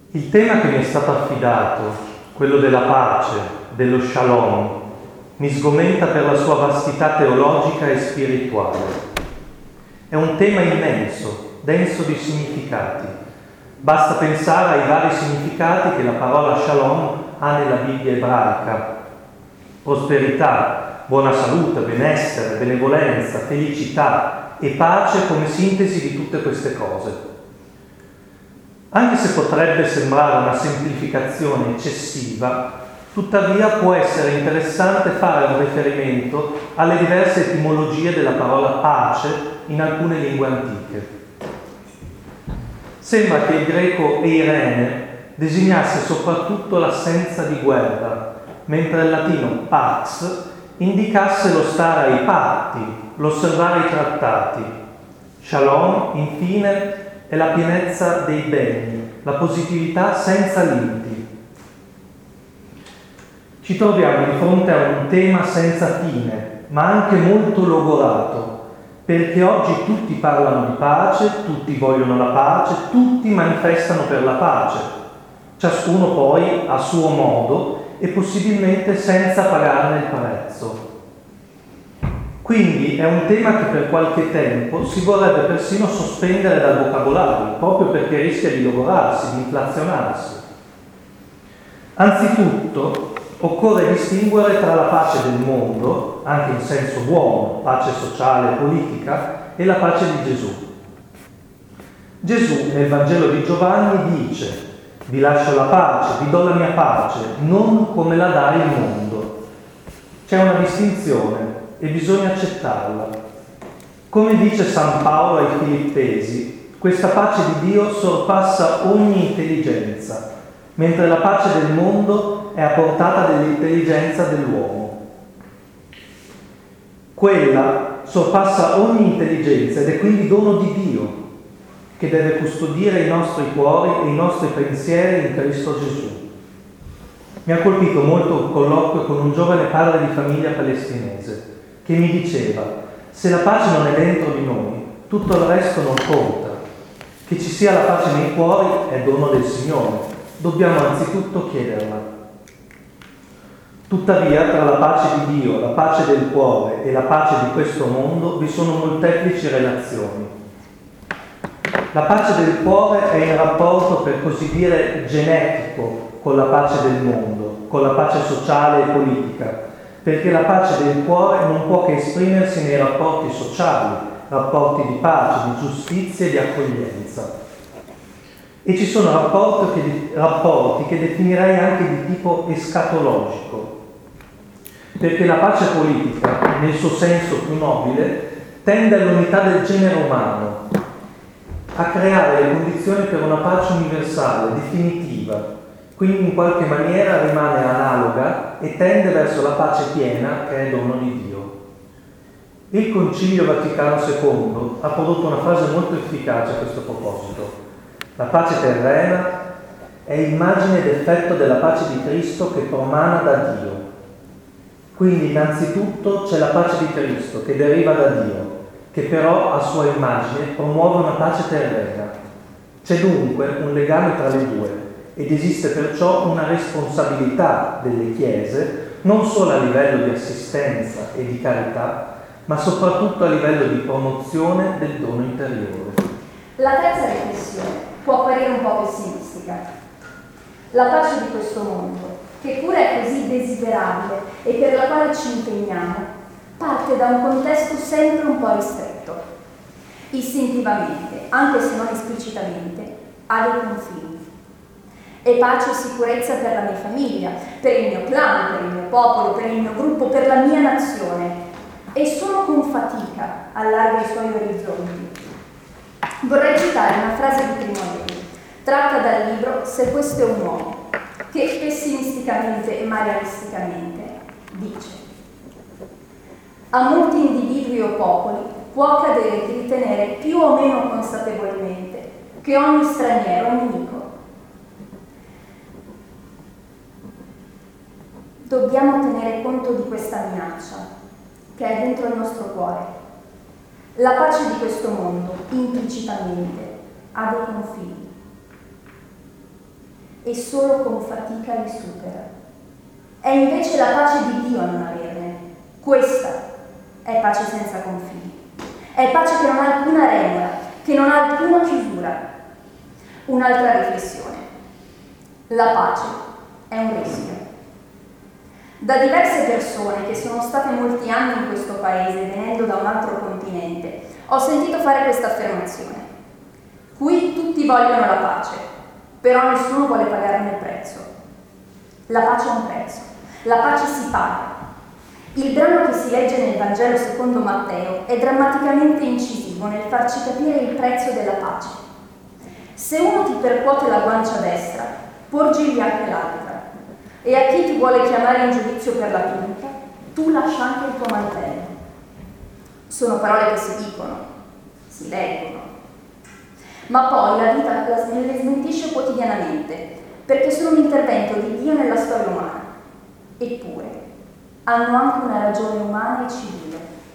Il tema che mi è stato affidato, quello della pace, dello shalom, mi sgomenta per la sua vastità teologica e spirituale. È un tema immenso, denso di significati. Basta pensare ai vari significati che la parola shalom ha nella Bibbia ebraica. Prosperità, buona salute, benessere, benevolenza, felicità e pace come sintesi di tutte queste cose. Anche se potrebbe sembrare una semplificazione eccessiva, tuttavia può essere interessante fare un riferimento alle diverse etimologie della parola pace in alcune lingue antiche. Sembra che il greco eirene designasse soprattutto l'assenza di guerra, mentre il latino pax indicasse lo stare ai patti, l'osservare i trattati. Shalom, infine, è la pienezza dei beni, la positività senza limiti. Ci troviamo di fronte a un tema senza fine, ma anche molto logorato, perché oggi tutti parlano di pace, tutti vogliono la pace, tutti manifestano per la pace, ciascuno poi a suo modo e possibilmente senza pagarne il prezzo. Quindi è un tema che per qualche tempo si vorrebbe persino sospendere dal vocabolario, proprio perché rischia di logorarsi, di inflazionarsi. Anzitutto, occorre distinguere tra la pace del mondo, anche in senso buono, pace sociale e politica, e la pace di Gesù. Gesù nel Vangelo di Giovanni dice: vi lascio la pace, vi do la mia pace, non come la dà il mondo. C'è una distinzione e bisogna accettarla. Come dice San Paolo ai Filippesi, questa pace di Dio sorpassa ogni intelligenza, mentre la pace del mondo è a portata dell'intelligenza dell'uomo. Quella sorpassa ogni intelligenza ed è quindi dono di Dio, che deve custodire i nostri cuori e i nostri pensieri in Cristo Gesù. Mi ha colpito molto un colloquio con un giovane padre di famiglia palestinese che mi diceva: se la pace non è dentro di noi, tutto il resto non conta. Che ci sia la pace nei cuori è dono del Signore, dobbiamo anzitutto chiederla. Tuttavia, tra la pace di Dio, la pace del cuore e la pace di questo mondo vi sono molteplici relazioni. La pace del cuore è in rapporto, per così dire, genetico con la pace del mondo, con la pace sociale e politica, perché la pace del cuore non può che esprimersi nei rapporti sociali, rapporti di pace, di giustizia e di accoglienza. E ci sono rapporti che definirei anche di tipo escatologico, perché la pace politica, nel suo senso più nobile, tende all'unità del genere umano, a creare le condizioni per una pace universale, definitiva, quindi in qualche maniera rimane analoga e tende verso la pace piena che è dono di Dio. Il Concilio Vaticano II ha prodotto una frase molto efficace a questo proposito: la pace terrena è immagine ed effetto della pace di Cristo che promana da Dio. Quindi innanzitutto c'è la pace di Cristo che deriva da Dio, che però a sua immagine promuove una pace terrena. C'è dunque un legame tra le due ed esiste perciò una responsabilità delle Chiese non solo a livello di assistenza e di carità, ma soprattutto a livello di promozione del dono interiore. La terza riflessione può apparire un po' pessimistica. La pace di questo mondo, che pure è così desiderabile e per la quale ci impegniamo, parte da un contesto sempre un po' ristretto. Istintivamente, anche se non esplicitamente, ha dei confini. E pace e sicurezza per la mia famiglia, per il mio clan, per il mio popolo, per il mio gruppo, per la mia nazione. E solo con fatica allarga i suoi orizzonti. Vorrei citare una frase di Primo Levi, tratta dal libro Se questo è un uomo, che pessimisticamente e materialisticamente dice: a molti individui o popoli può accadere di ritenere più o meno consapevolmente che ogni straniero è un nemico. Dobbiamo tenere conto di questa minaccia che è dentro il nostro cuore. La pace di questo mondo, implicitamente, ha dei confini. e solo con fatica li supera. È invece la pace di Dio a non averne. Questa è pace senza confini. È pace che non ha alcuna regola, che non ha alcuna chiusura. Un'altra riflessione. La pace è un rischio. Da diverse persone che sono state molti anni in questo paese, venendo da un altro continente, ho sentito fare questa affermazione. Qui tutti vogliono la pace, però nessuno vuole pagarne il prezzo. La pace ha un prezzo, la pace si paga. Il brano che si legge nel Vangelo secondo Matteo è drammaticamente incisivo nel farci capire il prezzo della pace. Se uno ti percuote la guancia destra, porgigli anche l'altra. E a chi ti vuole chiamare in giudizio per la punta, tu lascia anche il tuo mantello. Sono parole che si dicono, si leggono, ma poi la vita le smentisce quotidianamente, perché sono un intervento di Dio nella storia umana. Eppure, hanno anche una ragione umana e civile.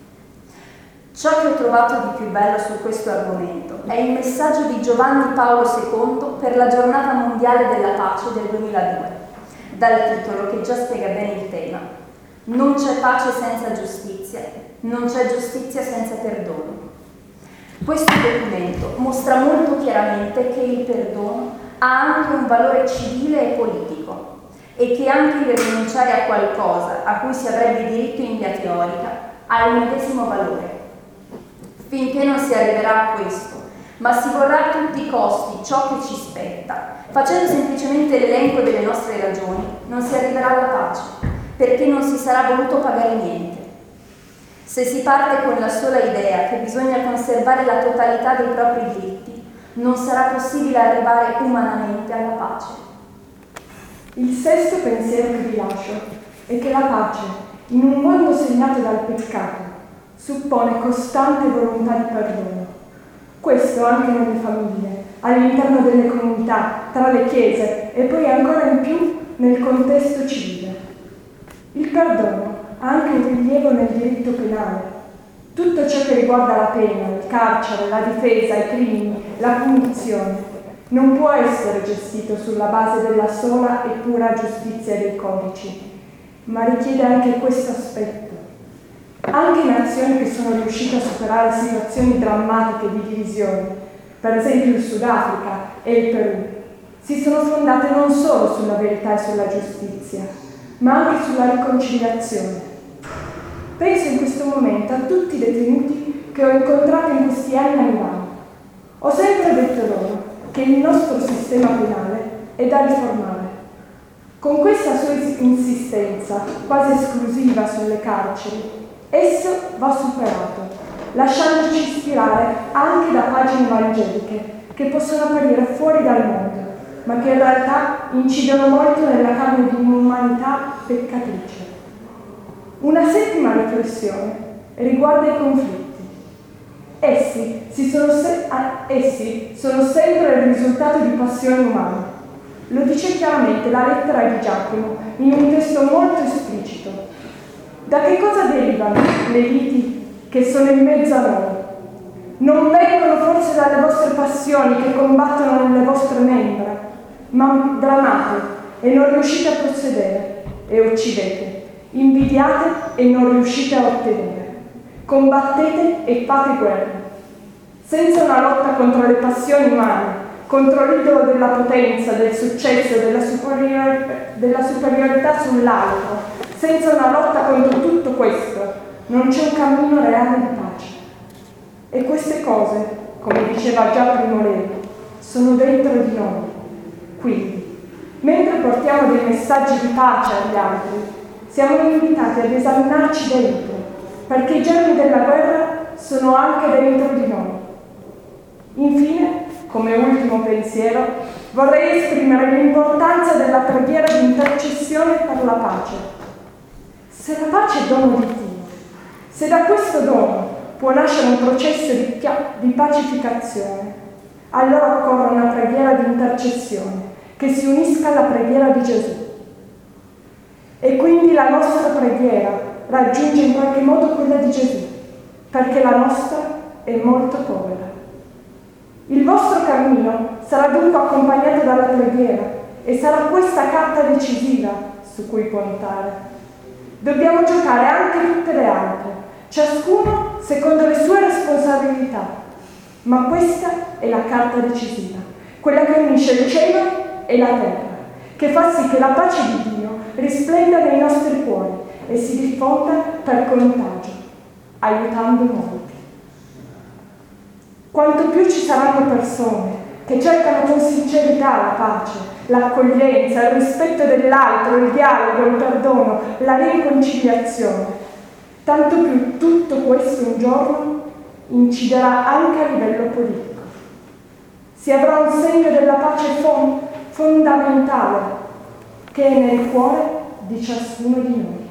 Ciò che ho trovato di più bello su questo argomento è il messaggio di Giovanni Paolo II per la giornata mondiale della pace del 2002, dal titolo che già spiega bene il tema. Non c'è pace senza giustizia, non c'è giustizia senza perdono. Questo documento mostra molto chiaramente che il perdono ha anche un valore civile e politico e che anche il rinunciare a qualcosa a cui si avrebbe diritto in via teorica ha il medesimo valore. Finché non si arriverà a questo, ma si vorrà a tutti i costi ciò che ci spetta, facendo semplicemente l'elenco delle nostre ragioni, non si arriverà alla pace, perché non si sarà voluto pagare niente. Se si parte con la sola idea che bisogna conservare la totalità dei propri diritti, non sarà possibile arrivare umanamente alla pace. Il sesto pensiero che vi lascio è che la pace, in un mondo segnato dal peccato, suppone costante volontà di perdono. Questo anche nelle famiglie, all'interno delle comunità, tra le chiese e poi ancora in più nel contesto civile. Il perdono ha anche un rilievo nel diritto penale. Tutto ciò che riguarda la pena, il carcere, la difesa, i crimini, la punizione, non può essere gestito sulla base della sola e pura giustizia dei codici, ma richiede anche questo aspetto. Anche nazioni che sono riuscite a superare situazioni drammatiche di divisione, per esempio il Sudafrica e il Perù, si sono fondate non solo sulla verità e sulla giustizia, ma anche sulla riconciliazione. Penso in questo momento a tutti i detenuti che ho incontrato in questi anni a Milano. Ho sempre detto loro che il nostro sistema penale è da riformare. Con questa sua insistenza, quasi esclusiva sulle carceri, esso va superato, lasciandoci ispirare anche da pagine evangeliche che possono apparire fuori dal mondo, ma che in realtà incidono molto nella carne di un'umanità peccatrice. Una settima riflessione riguarda i conflitti. Essi sono sempre il risultato di passioni umane. Lo dice chiaramente la lettera di Giacomo in un testo molto esplicito. Da che cosa derivano le liti che sono in mezzo a noi? Non vengono forse dalle vostre passioni che combattono nelle vostre membra, ma bramate e non riuscite a possedere e uccidete, invidiate e non riuscite a ottenere, combattete e fate guerra. Senza una lotta contro le passioni umane, contro l'idolo della potenza, del successo, della superiorità sull'altro, senza una lotta contro tutto questo, non c'è un cammino reale di pace. E queste cose, come diceva già Primo Levi, sono dentro di noi. Quindi, mentre portiamo dei messaggi di pace agli altri, siamo invitati ad esaminarci dentro, perché i germi della guerra sono anche dentro di noi. Infine, come ultimo pensiero, vorrei esprimere l'importanza della preghiera di intercessione per la pace. Se la pace è dono di Dio, se da questo dono può nascere un processo di pacificazione, allora occorre una preghiera di intercessione che si unisca alla preghiera di Gesù. E quindi la nostra preghiera raggiunge in qualche modo quella di Gesù, perché la nostra è molto povera. Il vostro cammino sarà dunque accompagnato dalla preghiera e sarà questa carta decisiva su cui puntare. Dobbiamo giocare anche tutte le altre, ciascuno secondo le sue responsabilità, ma questa è la carta decisiva, quella che unisce il cielo e la terra, che fa sì che la pace di Dio risplenda nei nostri cuori e si diffonda per contagio, aiutando molti. Quanto più ci saranno persone che cercano con sincerità la pace, l'accoglienza, il rispetto dell'altro, il dialogo, il perdono, la riconciliazione, tanto più tutto questo un giorno inciderà anche a livello politico. Si avrà un segno della pace fondamentale che è nel cuore di ciascuno di noi.